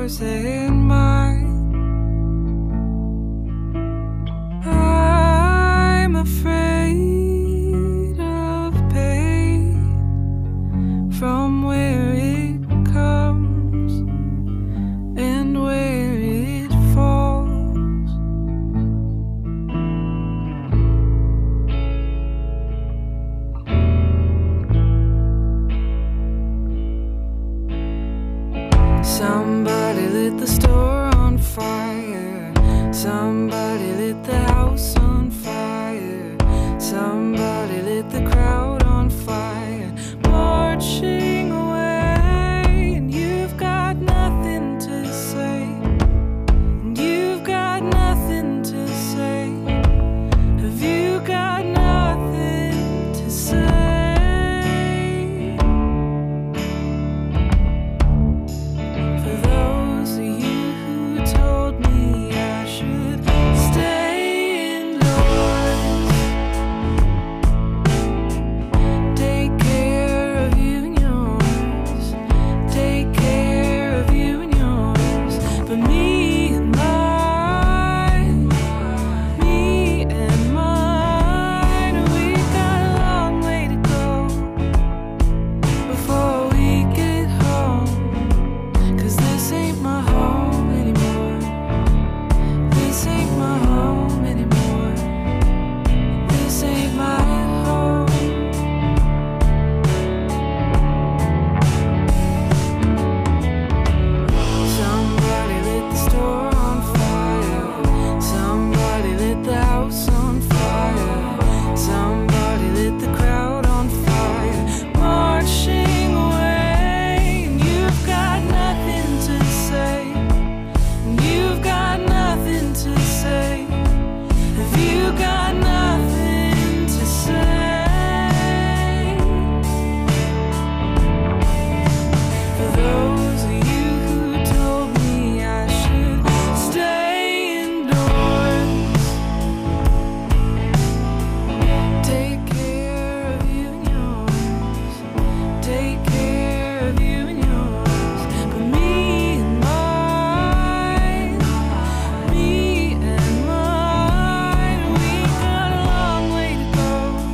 yours and mine. I'm afraid of pain, from where it comes and where it falls. Somebody lit the store on fire. Somebody lit the house on fire. Somebody lit the crowd on fire. Marching away, and you've got nothing to say. And you've got nothing to say. Have you got nothing to say? For those of you who told me I should stay indoors, take care of you and yours, take care of you and yours. But me and mine, me and mine, we got a long way to go before we get home. 'Cause this ain't my home anymore. This ain't my home anymore. This ain't my home. Somebody lit the store on fire. Somebody lit the house on fire. Somebody lit the crowd on fire. Marching away, and you've got nothing to say. And you've got nothing to say. Have you got nothing to say? For those of you who told me I should stay indoors, take care of you and yours, take care of you and yours. But me and mine, me and mine, we got a long way to go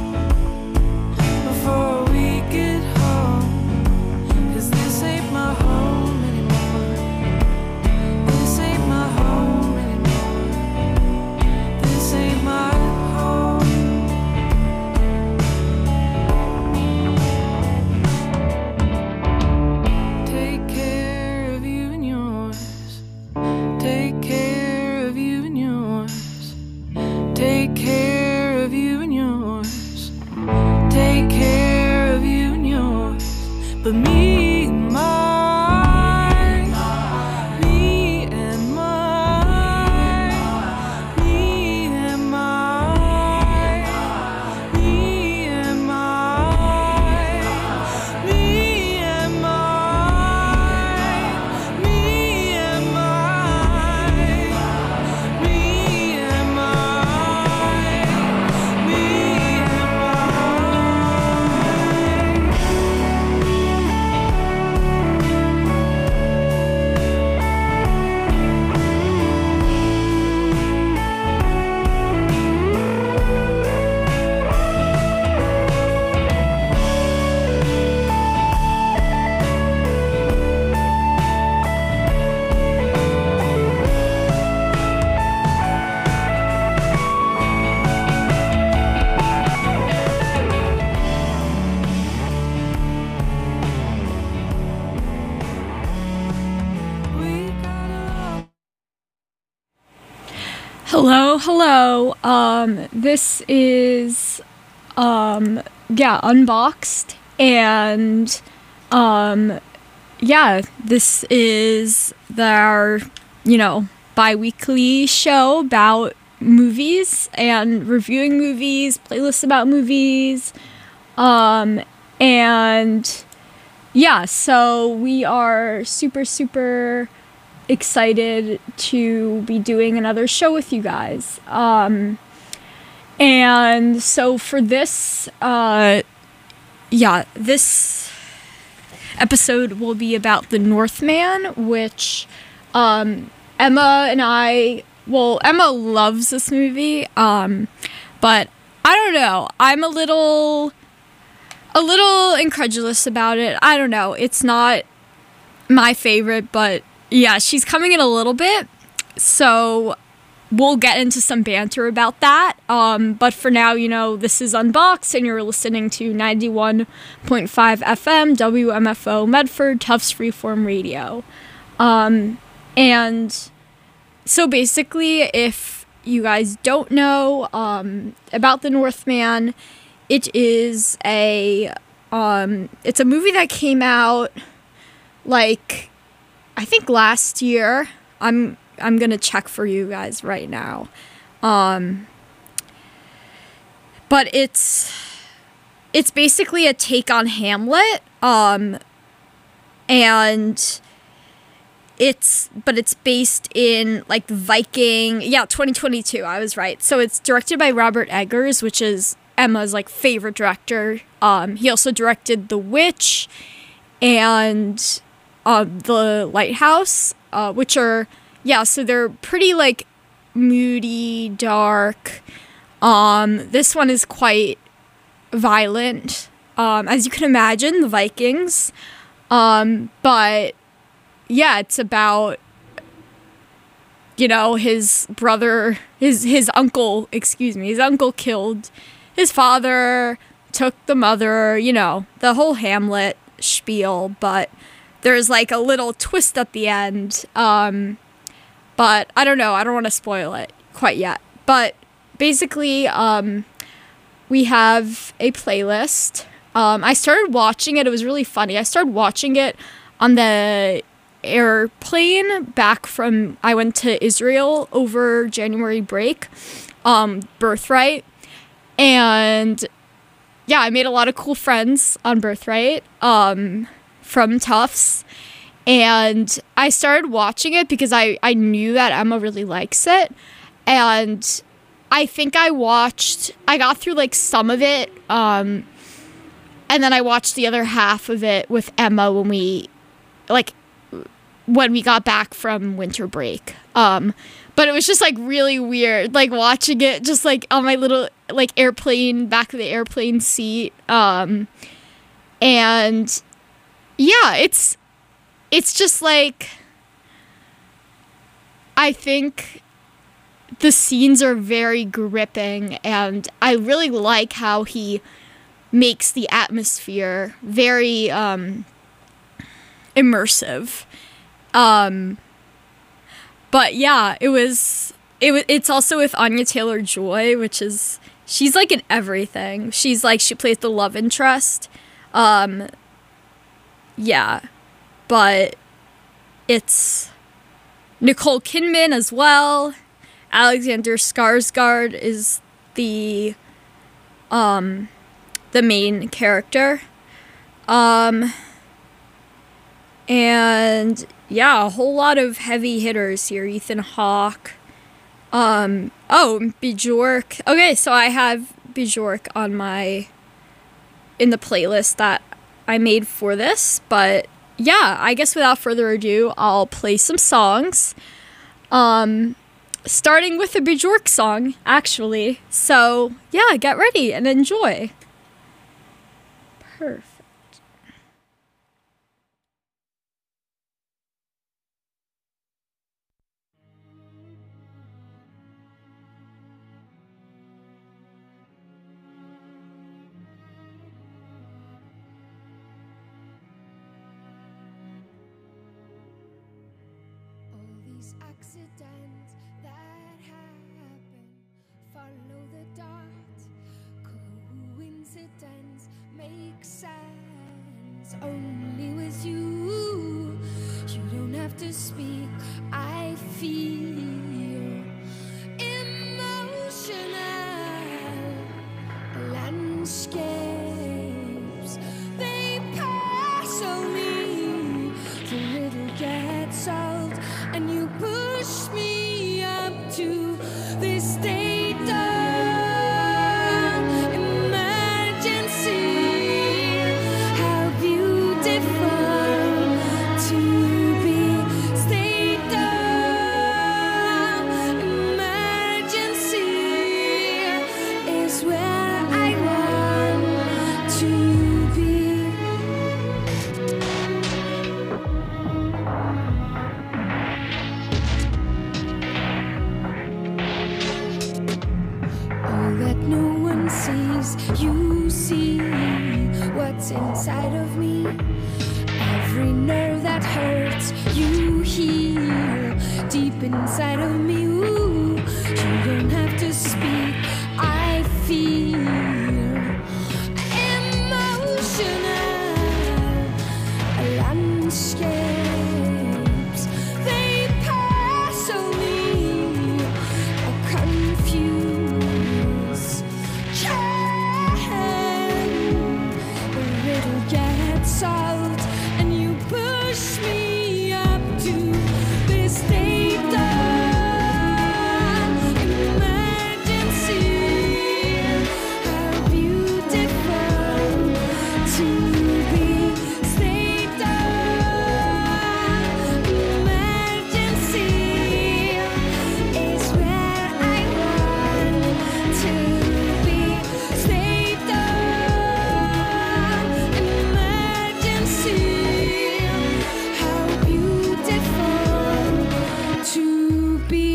before we get home. 'Cause this ain't my home anymore. This ain't my home anymore. This ain't my home. Take care of you and yours. Take care of you and yours. Take care of you and yours. Take care of you and yours. But me and mine, me and mine, me and mine, me and mine, me and mine, me and mine, me and mine, me and we got a long. Hello. This is Unboxed, and this is our bi-weekly show about movies and reviewing movies, playlists about movies, and so we are super excited to be doing another show with you guys. And so for this, this episode will be about The Northman, which Emma and I, well, Emma loves this movie, but I don't know. I'm a little incredulous about it. I don't know. It's not my favorite, but yeah, she's coming in a little bit, so we'll get into some banter about that. But for now, this is Unboxed, and you're listening to 91.5 FM, WMFO Medford, Tufts Freeform Radio. And so basically, if you guys don't know about The Northman, it is it's a movie that came out like I think last year. I'm gonna check for you guys right now. But it's basically a take on Hamlet. And it's based in like Viking. Yeah, 2022. I was right. So it's directed by Robert Eggers, which is Emma's like favorite director. He also directed The Witch and The Lighthouse, which are, yeah, so they're pretty like moody, dark. This one is quite violent, as you can imagine, the Vikings. But yeah, it's about, his brother, his uncle killed his father, took the mother, the whole Hamlet spiel, but there's like a little twist at the end. But I don't know, I don't want to spoil it quite yet. But basically, we have a playlist. I started watching it. It was really funny. I started watching it on the airplane back from, I went to Israel over January break, Birthright. And yeah, I made a lot of cool friends on Birthright, from Tufts. And I started watching it because I knew that Emma really likes it. And I think I got through like some of it. And then I watched the other half of it with Emma when we got back from winter break. But it was just like really weird, like watching it just like on my little like airplane, back of the airplane seat. And yeah, it's just like, I think the scenes are very gripping, and I really like how he makes the atmosphere very immersive. But yeah, it's also with Anya Taylor-Joy, which is, she's like in everything. She plays the love interest. Yeah, but it's Nicole Kidman as well. Alexander Skarsgård is the main character. And yeah, a whole lot of heavy hitters here. Ethan Hawke. Bjork. Okay, so I have Bjork in the playlist that I made for this. But yeah, I guess without further ado, I'll play some songs. Starting with a Bjork song, actually. So yeah, get ready and enjoy. Perfect. Accidents that happen, follow the dot. Coincidence makes sense only with you. You don't have to speak. I feel emotional landscapes. They pass on me. The little gets solved, and you push me up to this state of emergency. How beautiful. inside of me. Ooh, you don't have to speak. I feel emotional landscapes. They pass on me. I confuse. Can the riddle get solved? And you push me up to this state of emergency. How beautiful to be state of emergency is where I want to be. State of emergency. How beautiful to be.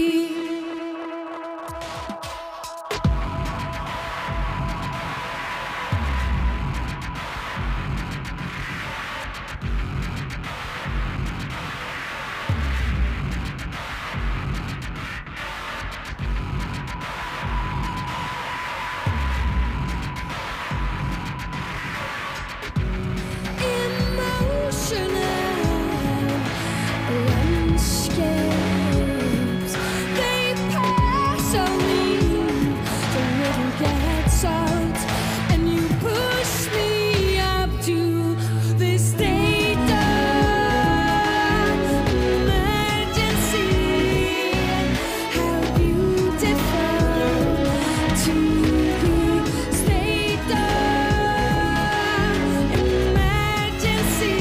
Emotional landscapes. They pass on me. The riddle gets solved, and you push me up to this state of emergency. How beautiful to be state of emergency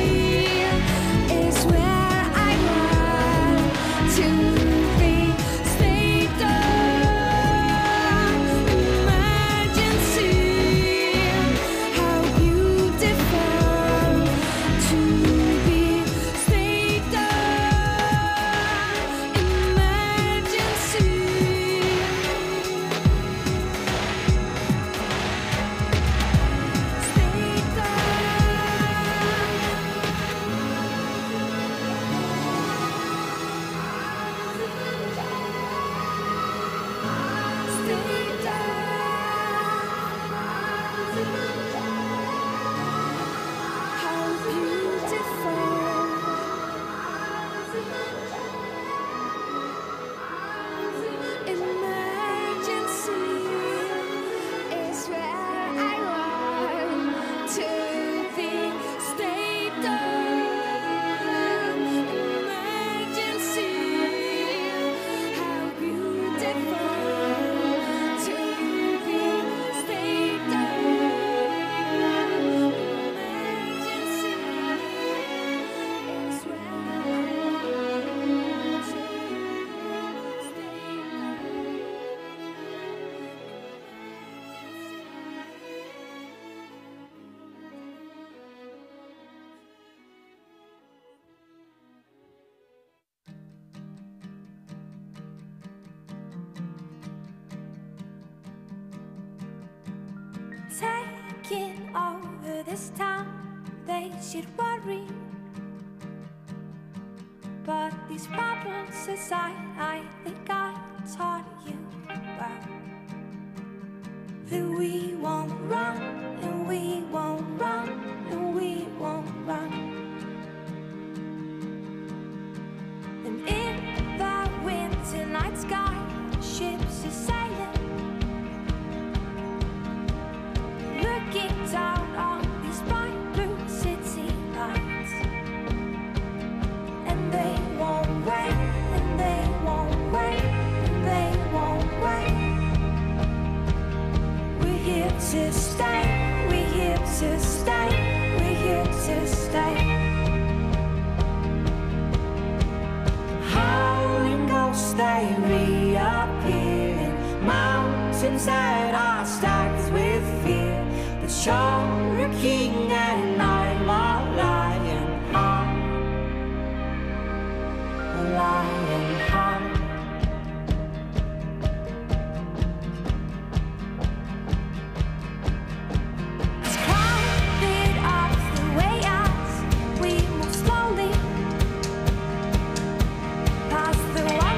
is where I want to be. State of emergency. How beautiful to be. State of emergency. Taking over this town, they should worry. But these problems aside, I think I taught you well that we won't run, and we won't run, and we won't run. And in the winter night sky, ships are sailing, looking down on these bright blue city lights. And they won't wait, and they won't wait, and they won't wait. We're here to stay, we're here to stay, we're here to stay. Howling ghosts, they reappear in mountains that are stacked with fear. But you're a king and I'm a lion heart, a lion heart. It's crowded up the way as we move slowly past the one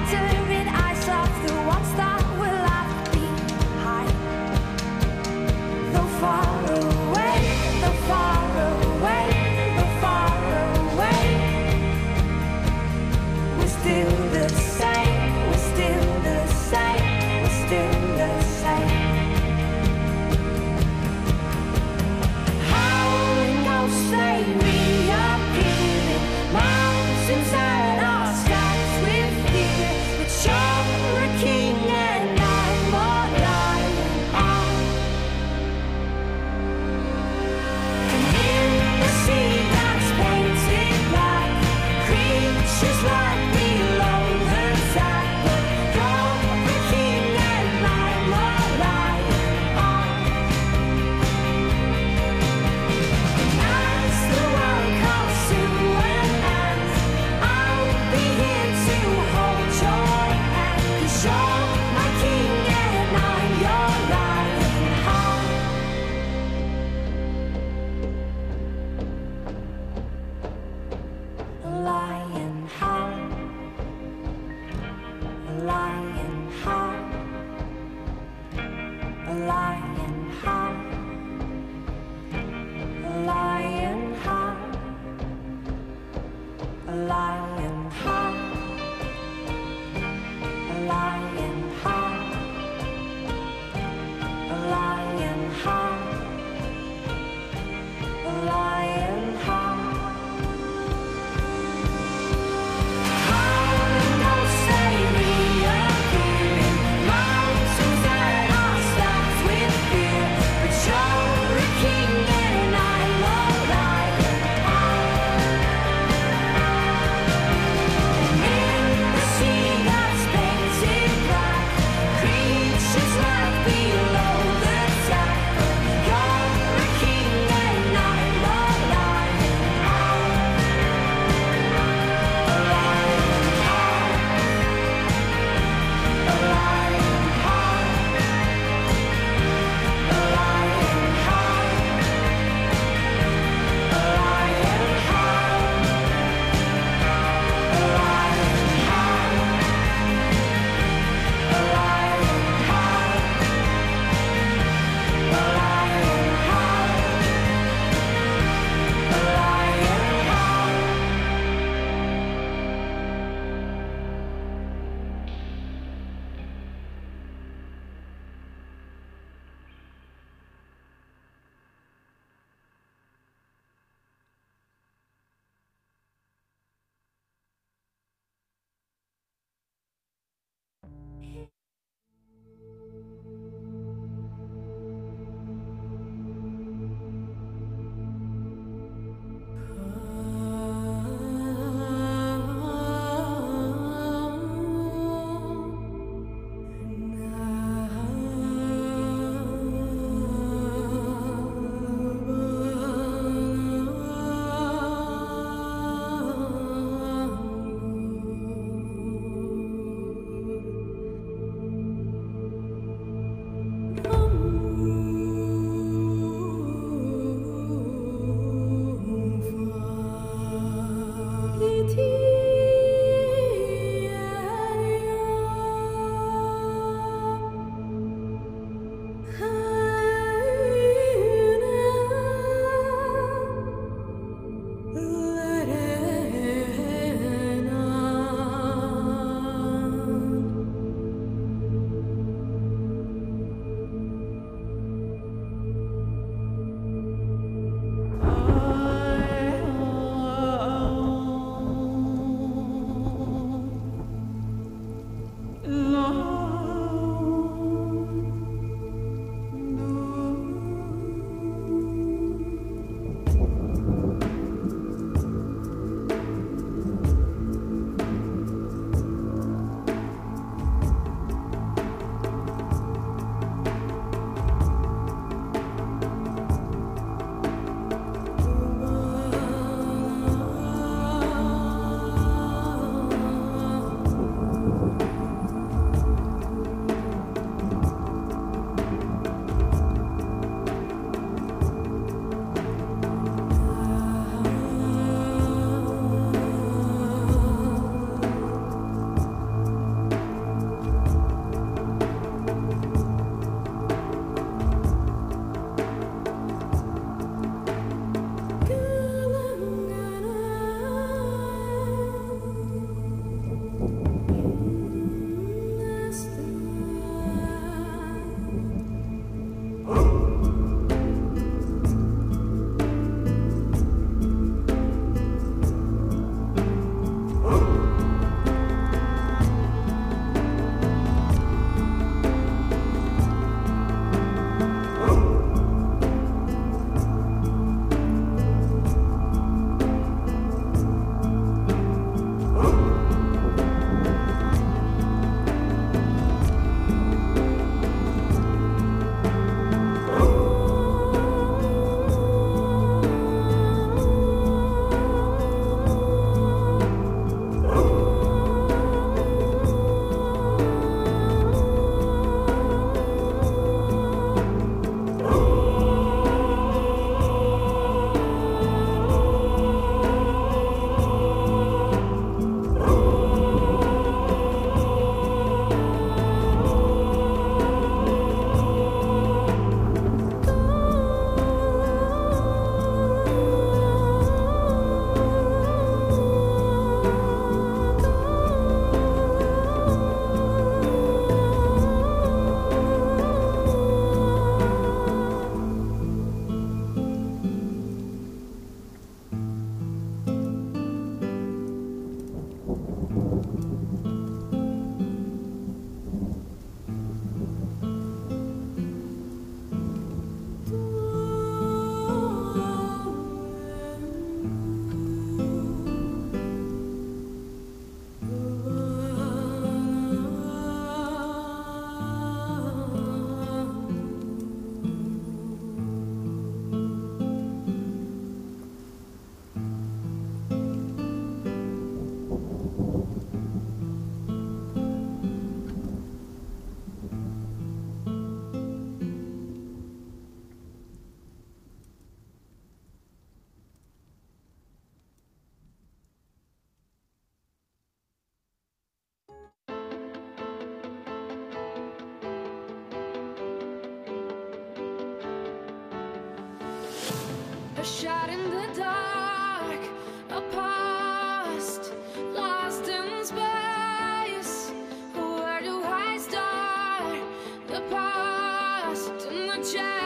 out in the dark, a past lost in space. Where do I start? The past and the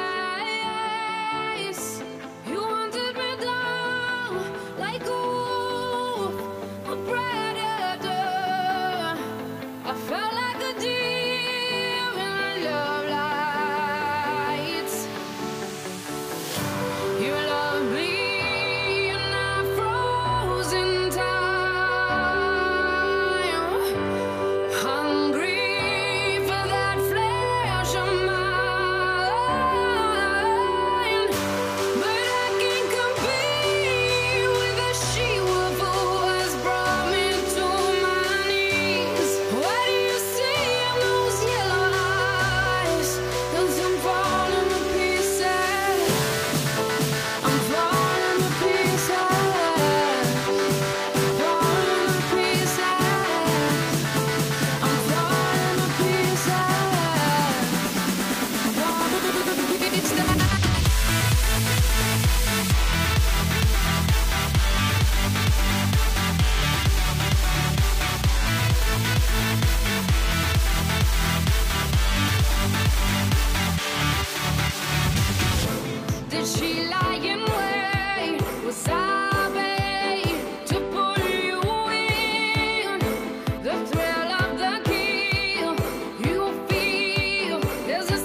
chase. You hunted me down like a wolf, a predator. I felt like a deer in love lights. You love me and I froze in time, hungry for that flesh of mine. But I can't compete with the she-wolf who has brought me to my knees. What do you see in those yellow eyes? 'Cause I'm falling to pieces. I'm falling to pieces. Falling to pieces. I'm falling to pieces. Falling to pieces. Did she lie in wait? Was I bait to pull you in? The thrill of the kill, you feel there's a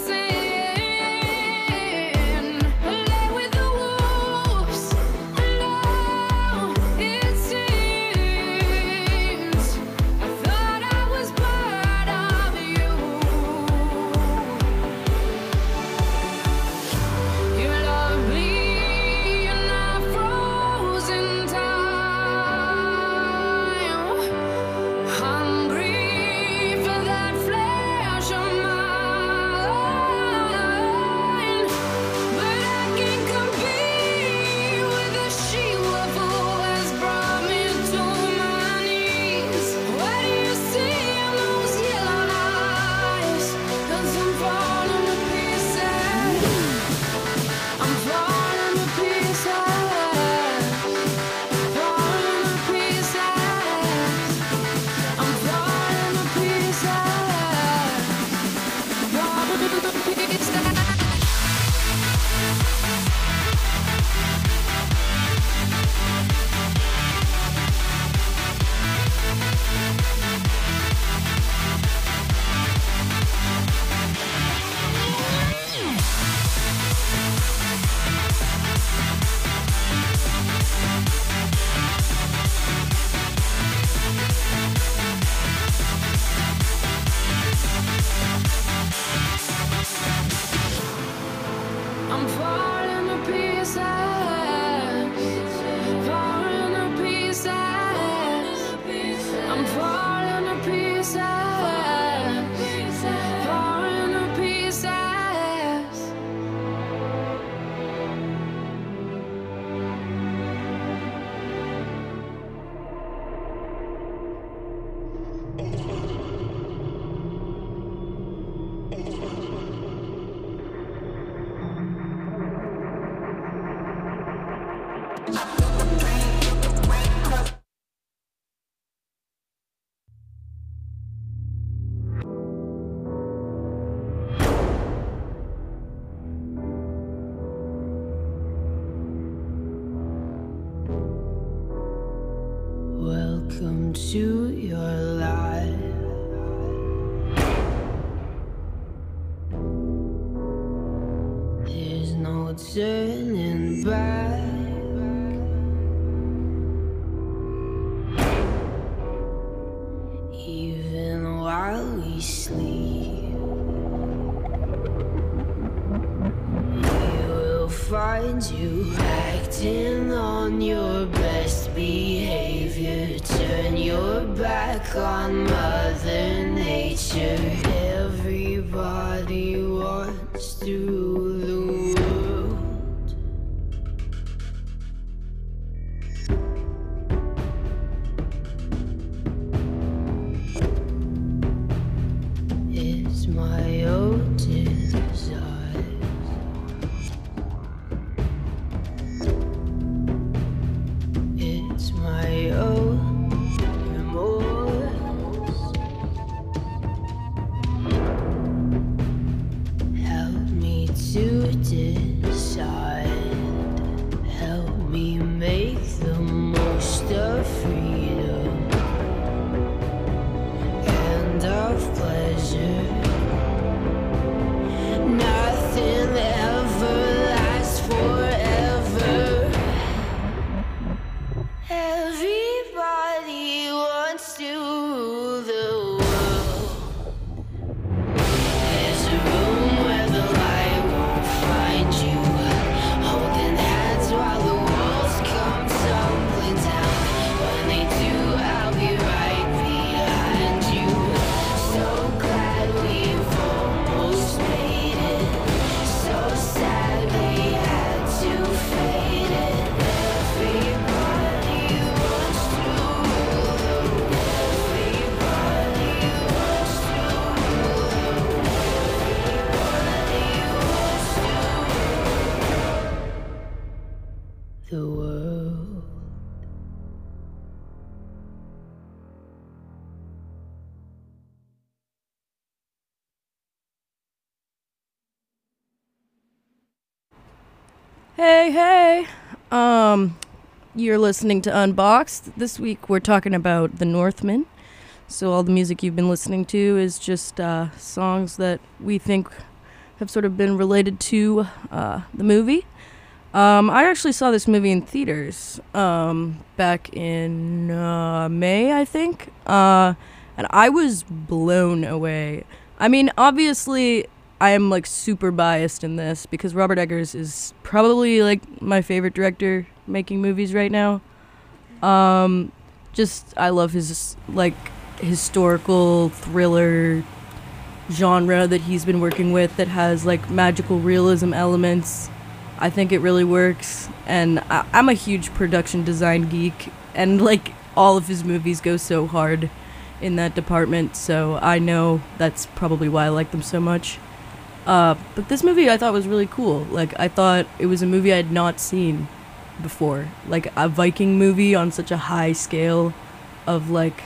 sin. Lay with the wolves, alone it seems. I thought I was part of you. You love me and I froze in time, hungry for that flesh of mine. But I can't compete with the she-wolf who has brought me to my knees. What do you see in those yellow eyes? 'Cause I'm falling to pieces. I'm falling to pieces. Falling to pieces. I'm falling to pieces. Falling to pieces. I'm falling to pieces. Falling to pieces. I'm falling to pieces. Falling to pieces. Welcome to your life. There's no turning back. Even while we sleep, we will find you acting on your best behavior. Turn your back on Mother Nature. Everybody wants to rule the world. It's my own desire. Hey, hey. You're listening to Unboxed. This week we're talking about The Northman. So all the music you've been listening to is just songs that we think have sort of been related to the movie. I actually saw this movie in theaters back in May, I think. And I was blown away. I mean, obviously, I am like super biased in this because Robert Eggers is probably like my favorite director making movies right now. Just I love his like historical thriller genre that he's been working with that has like magical realism elements. I think it really works, and I'm a huge production design geek, and like all of his movies go so hard in that department, so I know that's probably why I like them so much. But this movie I thought was really cool. Like, I thought it was a movie I had not seen before. Like, a Viking movie on such a high scale of, like,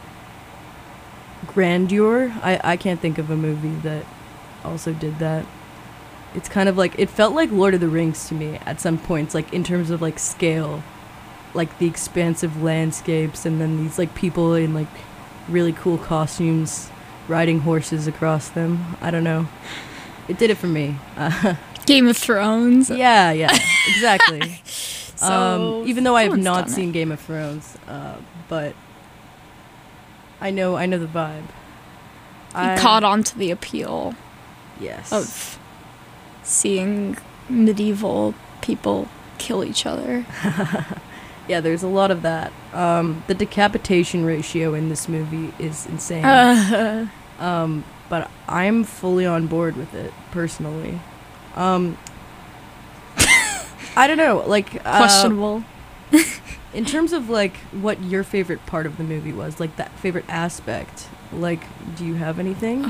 grandeur. I can't think of a movie that also did that. It's kind of like, it felt like Lord of the Rings to me at some points, like, in terms of, like, scale. Like, the expansive landscapes and then these, like, people in, like, really cool costumes riding horses across them. I don't know. It did it for me. Game of Thrones. Yeah, exactly. So even though I have someone's not done seen it. Game of Thrones, but I know the vibe. He caught on to the appeal Yes. of seeing medieval people kill each other. Yeah, there's a lot of that. The decapitation ratio in this movie is insane. But I'm fully on board with it, personally. I don't know, like... Questionable. In terms of, like, what your favorite part of the movie was, like, that favorite aspect, like, do you have anything?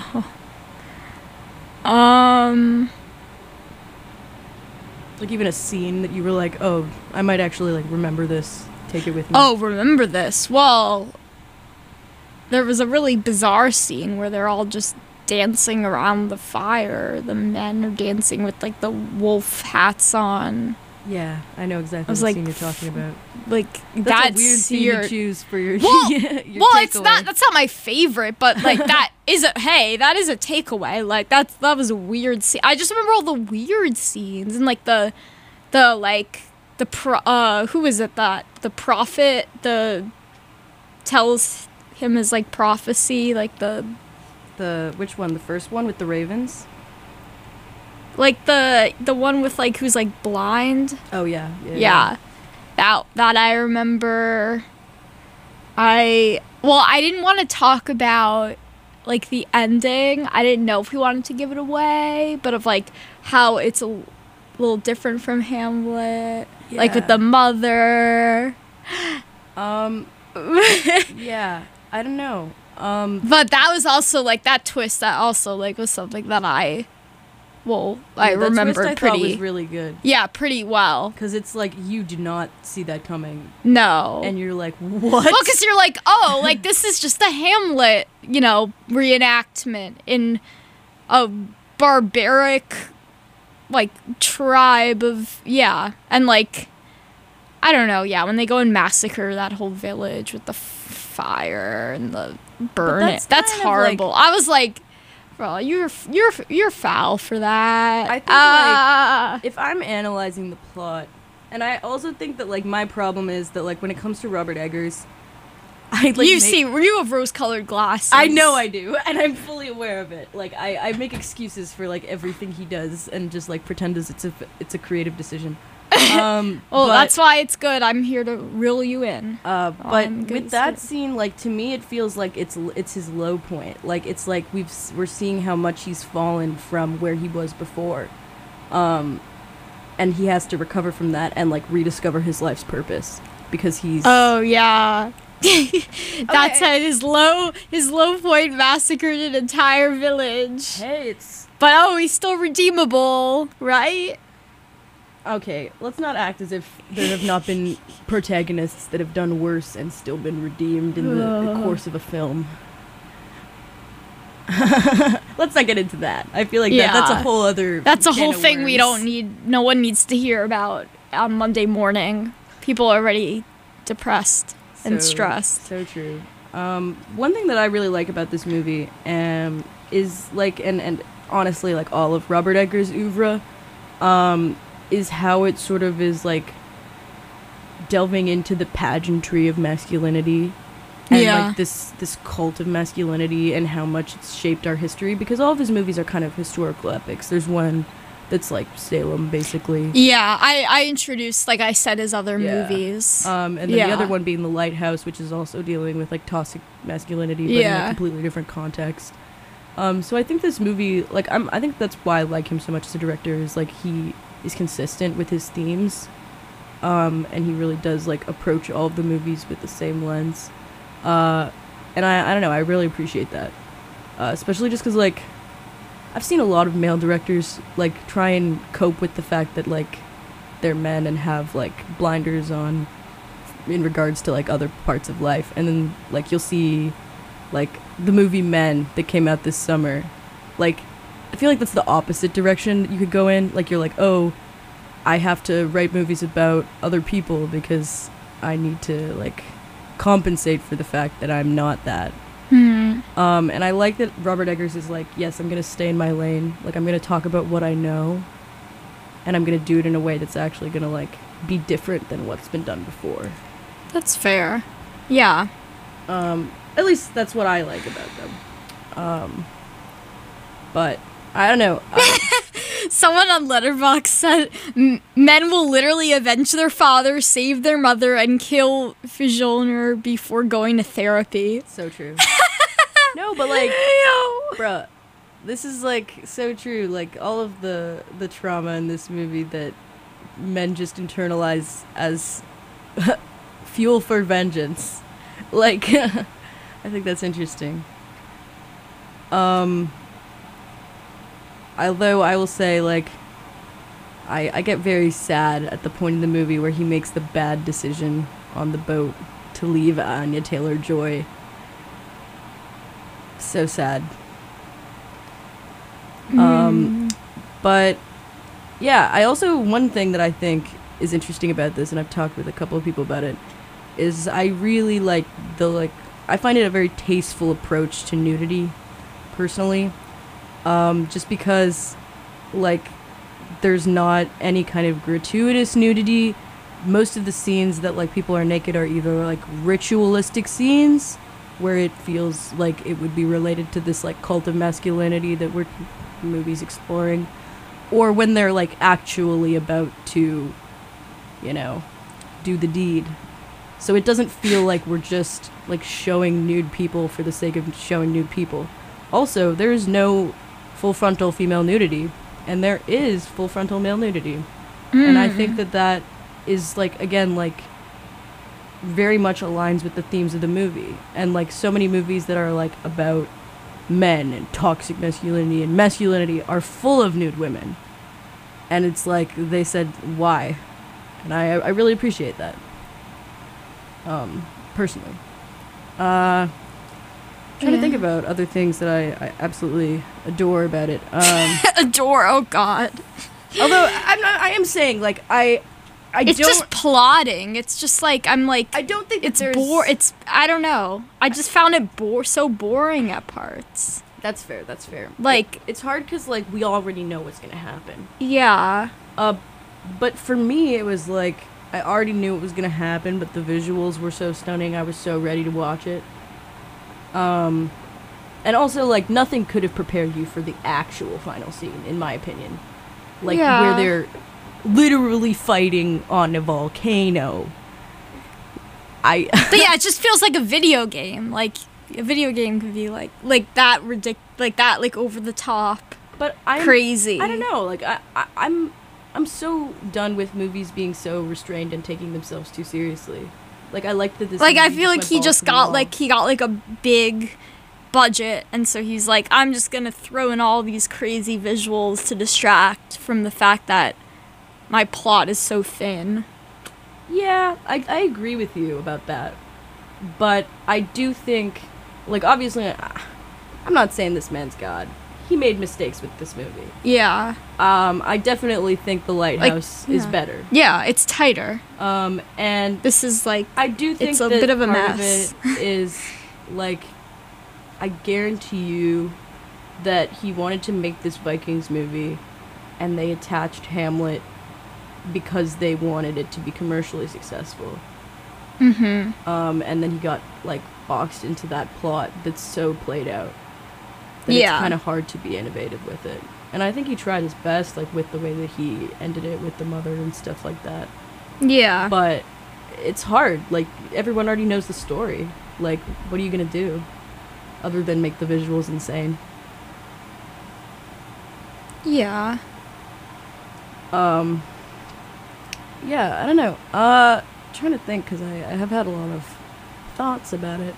Like, even a scene that you were like, oh, I might actually, like, remember this, take it with me. Oh, remember this? Well, there was a really bizarre scene where they're all just dancing around the fire. The men are dancing with, like, the wolf hats on. Yeah, I know exactly was the like, scene you're talking about. Like, That's a weird scene your... to choose for your, Well, your well, it's takeaway. not. That's not my favorite, but like that is a takeaway. Like that was a weird scene. I just remember all the weird scenes and like who is it that the prophet tells him his like prophecy like the which one? The first one with the ravens? like the one with like who's like blind. Oh yeah. Yeah. That I remember. I didn't want to talk about like the ending. I didn't know if we wanted to give it away, but of like how it's a little different from Hamlet, like with the mother. Yeah, I don't know. But that was also like that twist that also like was something that I remembered I pretty thought was really good. Yeah, pretty well. Because it's like you do not see that coming. No. And you're like, what? Well, because you're like, oh, like this is just a Hamlet, reenactment in a barbaric, like, tribe of, and like, I don't know, when they go and massacre that whole village with the fire and the burn that's it. That's kind of horrible. like- I was like, bro, you're foul for that. I think, like, if I'm analyzing the plot, and I also think that, like, my problem is that, like, when it comes to Robert Eggers, I, like, you have rose-colored glasses. I know I do, and I'm fully aware of it. Like, I make excuses for, like, everything he does and just, like, pretend as it's a creative decision. Well, that's why it's good. I'm here to reel you in. But I'm good with as that good. scene, like, to me, it feels like it's his low point. Like, it's like we're seeing how much he's fallen from where he was before, and he has to recover from that and like rediscover his life's purpose because he's. Oh yeah. That's how his low point massacred an entire village. Hey, But he's still redeemable, right? okay. Let's not act as if there have not been protagonists that have done worse and still been redeemed in the course of a film. let's not get into that. I feel like that's a Yeah. whole other. That's a can whole of thing we worms. don't need. No one needs to hear about on Monday morning. People are already depressed and stressed. So true. One thing that I really like about this movie is like, and honestly, like all of Robert Eggers' oeuvre, is how it sort of is like delving into the pageantry of masculinity. And Yeah. like this cult of masculinity and how much it's shaped our history, because all of his movies are kind of historical epics. There's one that's like Salem, basically. Yeah, I introduced, like I said, his other Yeah. movies. And then Yeah. the other one being The Lighthouse, which is also dealing with like toxic masculinity, but in Yeah. a completely different context. So I think this movie, like, I think that's why I like him so much as a director, is like he is consistent with his themes, and he really does like approach all of the movies with the same lens. And I don't know, I really appreciate that, especially just because like I've seen a lot of male directors like try and cope with the fact that like they're men and have like blinders on in regards to like other parts of life, and then like you'll see like the movie Men that came out this summer. Like I feel like that's the opposite direction you could go in. Like you're like, oh, I have to write movies about other people because I need to like compensate for the fact that I'm not that. And I like that Robert Eggers is like, yes, I'm gonna stay in my lane. Like I'm gonna talk about what I know, and I'm gonna do it in a way that's actually gonna like be different than what's been done before. That's fair. Yeah. At least that's what I like about them. But I don't know. Someone on Letterboxd said men will literally avenge their father, save their mother, and kill Fjolnir before going to therapy. So true. No, but like, Ew. bruh, this is like so true. Like all of the trauma in this movie that men just internalize as fuel for vengeance. Like, I think that's interesting. Although I will say, like, I get very sad at the point in the movie where he makes the bad decision on the boat to leave Anya Taylor-Joy. So sad. But yeah, I also, one thing that I think is interesting about this, and I've talked with a couple of people about it, is I really like I find it a very tasteful approach to nudity, personally. Just because, like, there's not any kind of gratuitous nudity. Most of the scenes that, like, people are naked are either, like, ritualistic scenes, where it feels like it would be related to this, like, cult of masculinity that we're movies exploring, or when they're, like, actually about to, you know, do the deed. So it doesn't feel like we're just, like, showing nude people for the sake of showing nude people. Also, there is no full frontal female nudity, and there is full frontal male nudity. And I think that is, like, again, like, very much aligns with the themes of the movie. And, like, so many movies that are, like, about men and toxic masculinity are full of nude women. And it's like, they said, why? And I really appreciate that. Personally. Trying to think about other things that I absolutely adore about it. Adore, oh god. Although I am saying, like, I It's don't. just plotting. It's just like, I'm like, I don't think it's there's. it's, I don't know. I just found it so boring at parts. That's fair. That's fair. Like, It's hard because, like, we already know what's gonna happen. yeah. But for me, it was like I already knew it was gonna happen, but the visuals were so stunning. I was so ready to watch it. And also, like, nothing could have prepared you for the actual final scene, in my opinion. Like, Yeah. where they're literally fighting on a volcano. But yeah, it just feels like a video game. Like, a video game could be like that like over the top, But I'm crazy. I don't know. Like, I'm so done with movies being so restrained and taking themselves too seriously. Like, I like that this. Like, I movie feel like went he balls just to the got wall. like he got like a big budget, and so he's like, I'm just gonna throw in all these crazy visuals to distract from the fact that my plot is so thin. Yeah, I agree with you about that. But I do think, like, obviously, I'm not saying this man's God. he made mistakes with this movie. Yeah. I definitely think The Lighthouse is yeah. better. Yeah, it's tighter. And This is like I do think it's a that bit of a part mess. of it is like, I guarantee you that he wanted to make this Vikings movie, and they attached Hamlet because they wanted it to be commercially successful. Mm-hmm. And then he got like boxed into that plot that's so played out that Yeah. it's kind of hard to be innovative with it. And I think he tried his best, like with the way that he ended it with the mother and stuff like that. Yeah. But it's hard. Like, everyone already knows the story. Like, what are you gonna do other than make the visuals insane? Yeah. Yeah, I don't know. Trying to think, because I have had a lot of thoughts about it.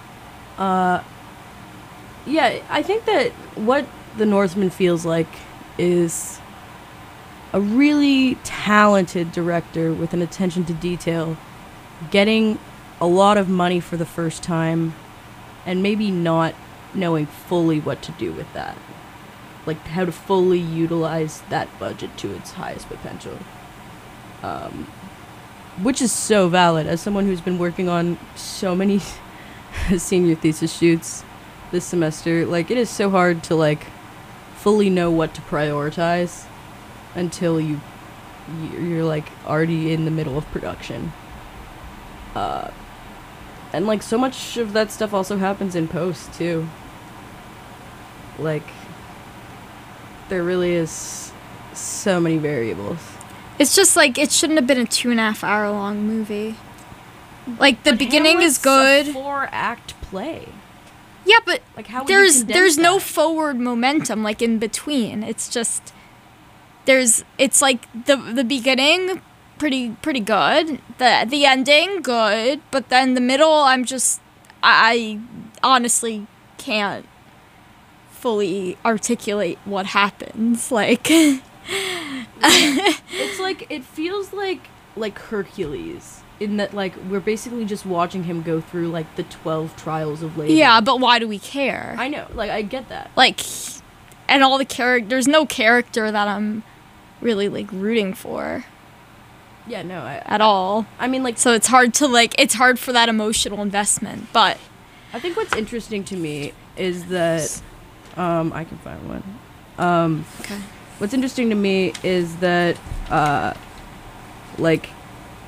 Yeah, I think that what The Northman feels like is a really talented director with an attention to detail getting a lot of money for the first time and maybe not knowing fully what to do with that. Like, how to fully utilize that budget to its highest potential. Which is so valid as someone who's been working on so many senior thesis shoots this semester. Like, it is so hard to like fully know what to prioritize until you're like already in the middle of production. And like so much of that stuff also happens in post too. Like, there really is so many variables. It's just like it shouldn't have been a 2.5 hour long movie. Like the But beginning is Hamlet's good. a 4-act play. Yeah, but Like, how would you there's condense no that? forward momentum like in between. It's just it's like the beginning pretty good, the ending good, but then the middle I honestly can't fully articulate what happens. Like It's like, it feels like Hercules in that, like, we're basically just watching him go through like the 12 trials of labor. yeah, but why do we care? I know, like, I get that. Like, and all the there's no character that I'm really like rooting for Yeah, no, at all. I mean, like, So it's hard for that emotional investment. But I think what's interesting to me is that I can find one. okay. What's interesting to me is that like,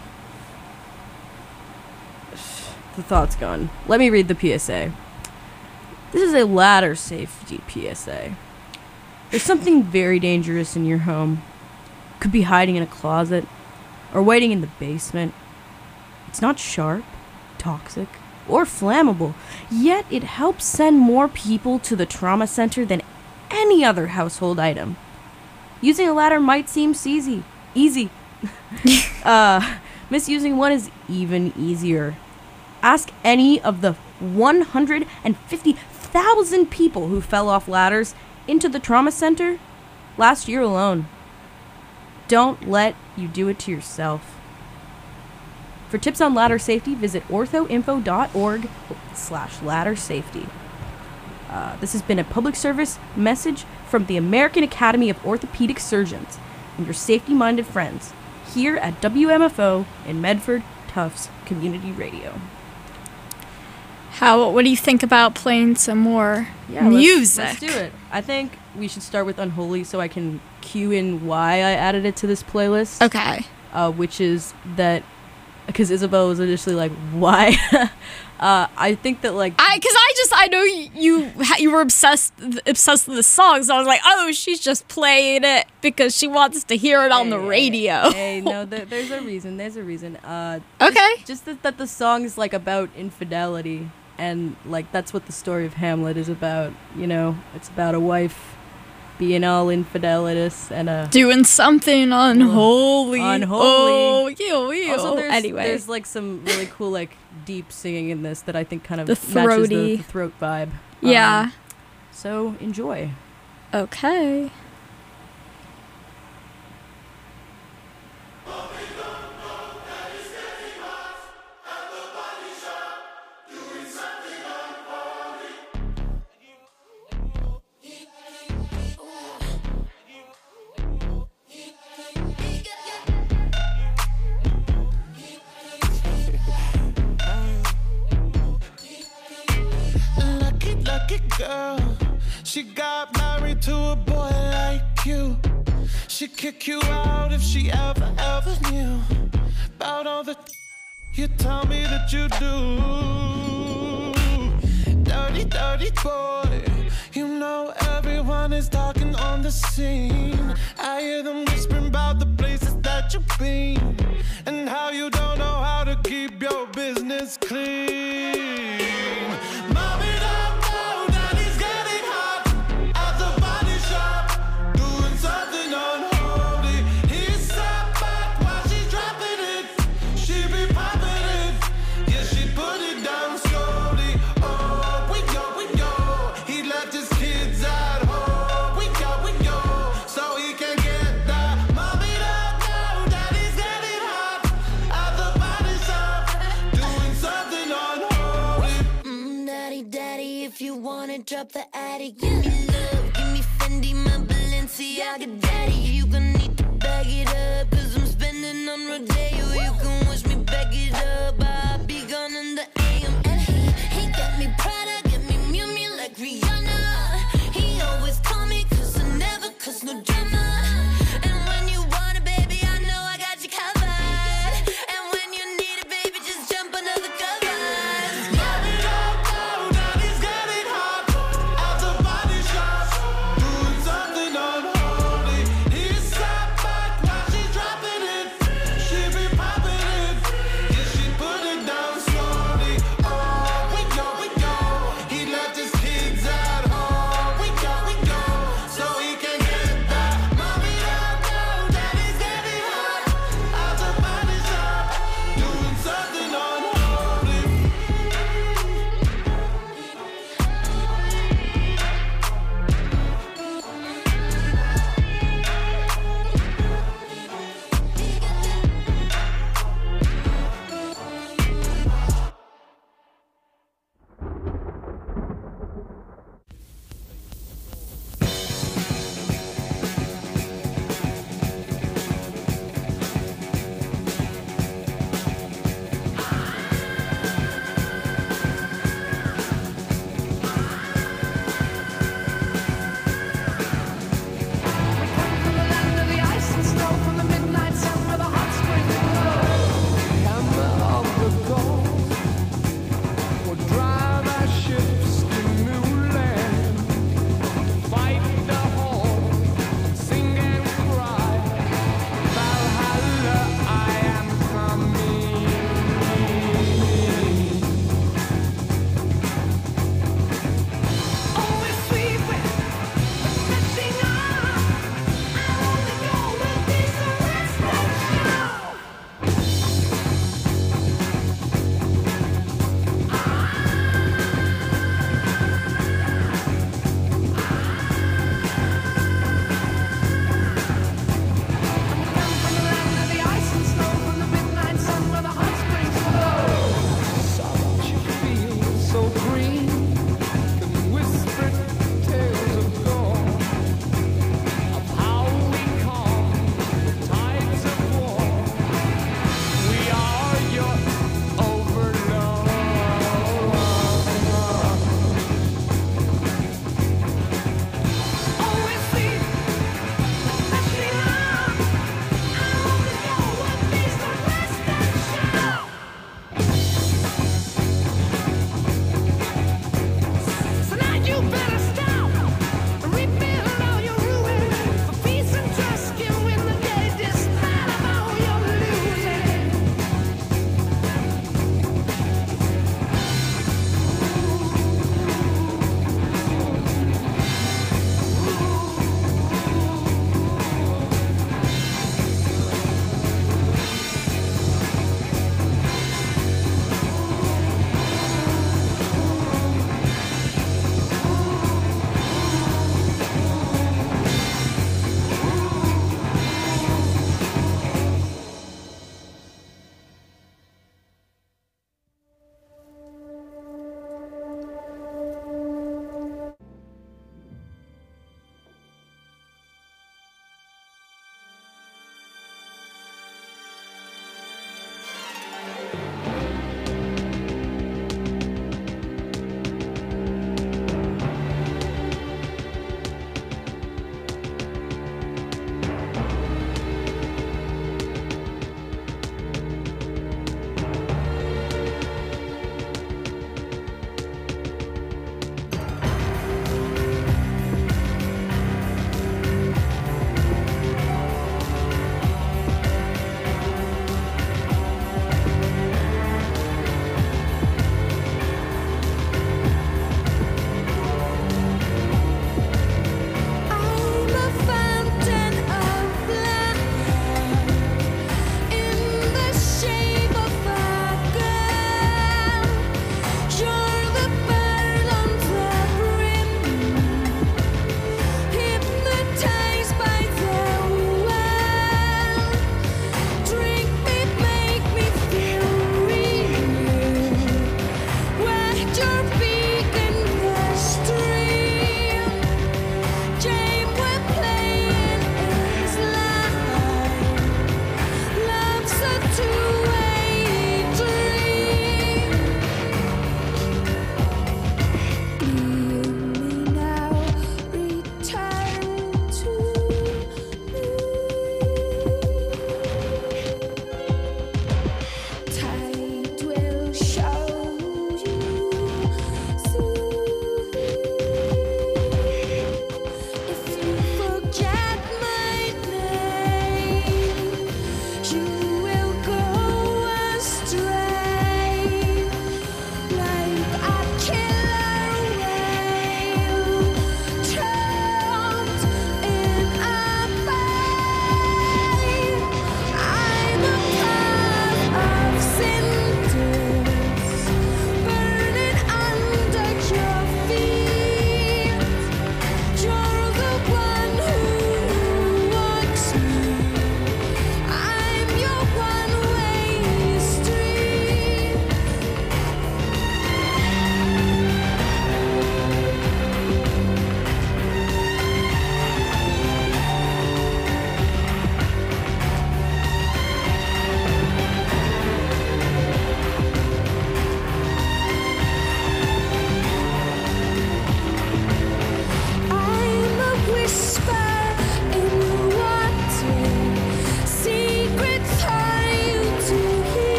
the thought's gone. Let me read the PSA. This is a ladder safety PSA. There's something very dangerous in your home. Could be hiding in a closet or waiting in the basement. It's not sharp, toxic, or flammable, yet it helps send more people to the trauma center than any other household item. Using a ladder might seem easy. Misusing one is even easier. Ask any of the 150,000 people who fell off ladders into the trauma center last year alone. Don't let you do it to yourself. For tips on ladder safety, visit orthoinfo.org/ladder safety. This has been a public service message from the American Academy of Orthopedic Surgeons and your safety-minded friends here at WMFO in Medford Tufts Community Radio. What do you think about playing some more music? Let's do it. I think we should start with Unholy so I can cue in why I added it to this playlist. Okay. Which is that, because Isabel was initially like, why? I think that, like, I know you were obsessed with the song, so I was like, oh, she's just playing it because she wants to hear it on the radio. Hey, no, there's a reason. Okay. Just that the song is, like, about infidelity, and, like, that's what the story of Hamlet is about, you know? It's about a wife being all infidelitous and Doing something unholy. Unholy. Oh, ew. Also, there's like some really cool, like, deep singing in this that I think kind of The matches throaty. the throat vibe. Yeah. So enjoy. Okay. lucky girl. She got married to a boy like you. She'd kick you out if she ever knew about all the you tell me that you do. Dirty, dirty boy. You know everyone is talking on the scene. I hear them whispering about the places that you've been and how you don't know how to keep your business clean. Mommy don't know daddy's getting hot at the body shop, doing something unholy. He sat back while she's dropping it. She be popping it, yeah, she put it down slowly. Oh, we go, he left his kids at home. We go, so he can get that. Mommy don't know daddy's getting hot at the body shop, doing something unholy. Daddy, if you wanna drop the attic, give me love, give me Fendi, my Balenciaga. Daddy, you gon' need to bag it up, 'cause I'm spending on Rodeo. You can wish me back it up, I'll be gone in the AM. And he got me Prada, got me Miu Miu like Rihanna. He always call me 'cause I never cause no drama. And when you want it, baby, I know I got you covered. And when you need it, baby, just jump under the covers. Mommy don't know daddy's getting hot at the body shop, doing something unholy. He sat back while she's dropping it. She be popping it, yeah, she put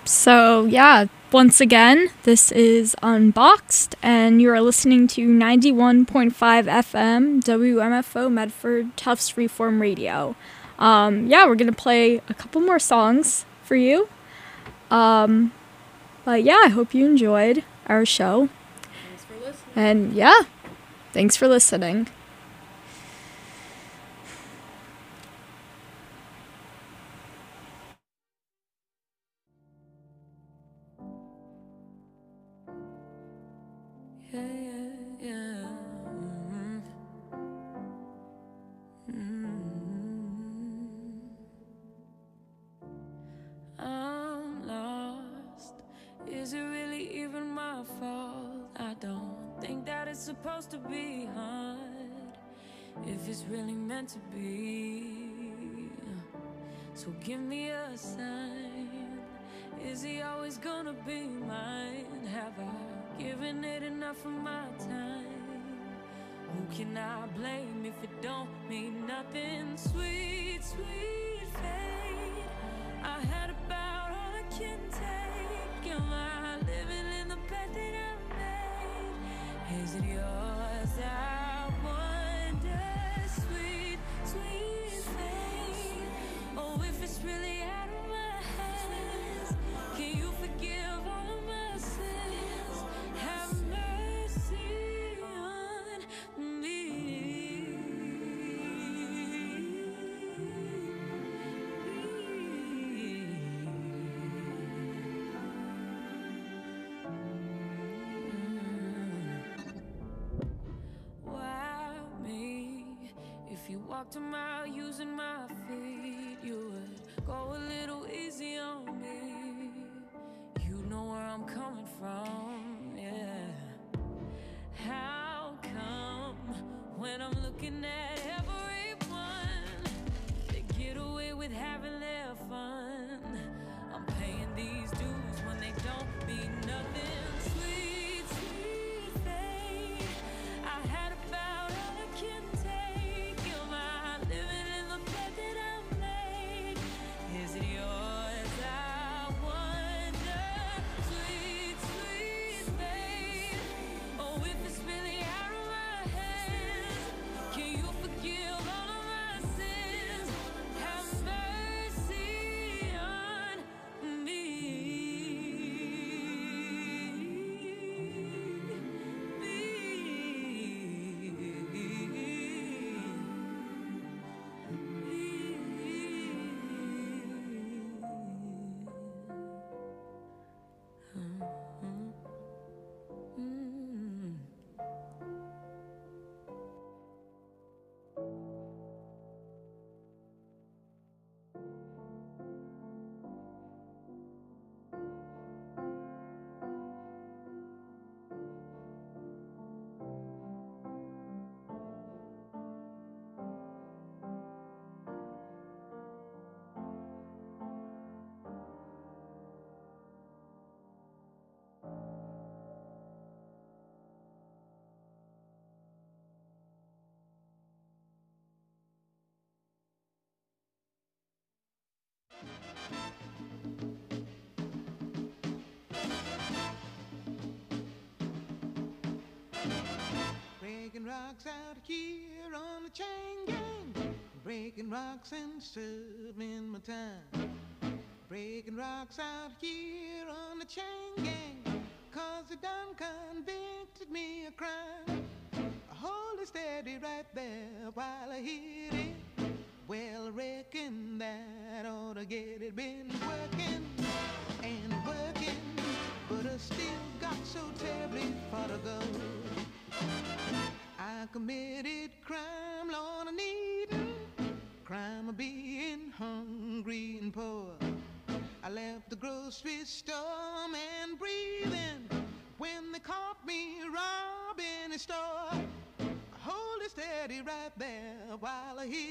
So, yeah, once again, this is Unboxed, and you are listening to 91.5 FM WMFO Medford Tufts Freeform Radio. Yeah, we're going to play a couple more songs for you. But yeah, I hope you enjoyed our show. Thanks for listening. And yeah, thanks for listening. I'm lost. Is it really even my fault? I don't think that it's supposed to be hard. If it's really meant to be, so give me a sign. Is he always gonna be mine? Have I given it enough of my time? Who can I blame if it don't mean nothing? Sweet, sweet fate, I had about all I can take. Am I living in the bed that I made? Is it yours? I wonder. Sweet, sweet fate, oh, if it's really out of my hands, can you forgive all of my sins? Have mercy on me. Why me? If you walked a mile using my feet, you would go a little easy on me. You know where I'm coming from, yeah. How come when I'm looking at everyone, they get away with having their fun? I'm paying these dues when they don't mean nothing. Sweet, sweet fate, I had about all I can take. Am I living in the bed that I made? Is it yours? I wonder. Sweet, sweet fate, oh, if it's really out of my hands, can you forgive all of my sins? Have mercy on me. Breaking rocks out here on the chain gang. Breaking rocks and serving my time. Breaking rocks out here on the chain gang. Cause they done convicted me of crime. Hold it steady right there while I hit it. Well, I reckon that ought to get it. Been working and working, but I still got so terribly far to go. I committed crime, Lord, I need crime of being hungry and poor. I left the grocery store and breathing when they caught me robbing a store. Hold it steady right there while I hit